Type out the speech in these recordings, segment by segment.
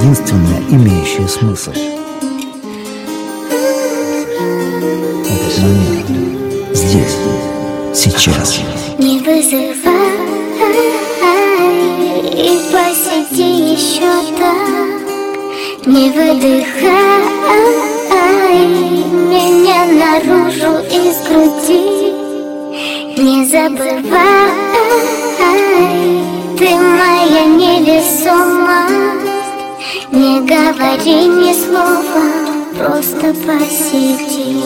единственное, имеющее смысл. Этот момент здесь, сейчас. Не вызывай и посиди еще так. Не выдыхай меня наружу из груди. Не забывай, ты моя невесомость. Не говори ни слова, просто посиди.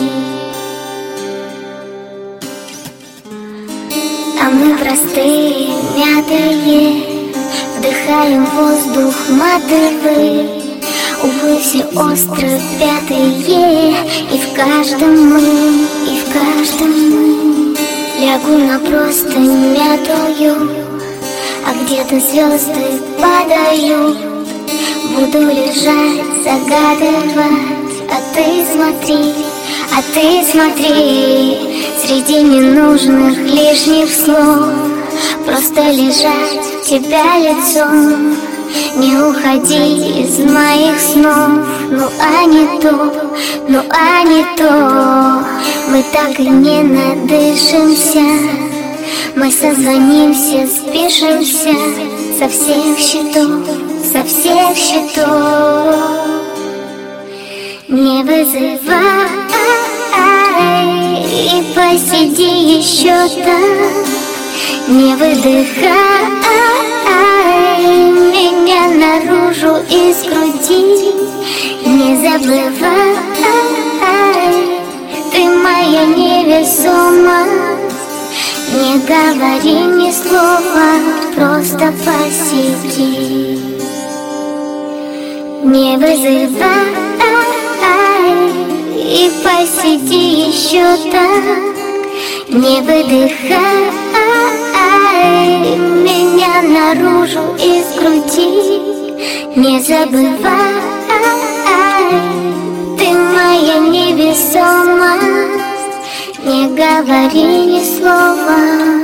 А мы простые, мятые, вдыхаем воздух матовый. Увы, все остро пятые, и в каждом мы, и в каждом мы. Лягу на простынь мятую, а где-то звезды падают. Буду лежать, загадывать, а ты смотри, среди ненужных лишних слов. Просто лежать в тебя лицом. Не уходи из моих снов. Ну а не то, мы так и не надышимся. Мы созвонимся, спишемся со всех счетов, со всех счетов. Не вызывай и посиди еще так. Не выдыхай меня наружу из груди. Не забывай, ты моя невесомость. Не говори ни слова, просто посиди. Не вызывай и посиди еще так. Не выдыхай меня наружу из груди. Не забывай, ты моя невесомость. Не говори ни слова.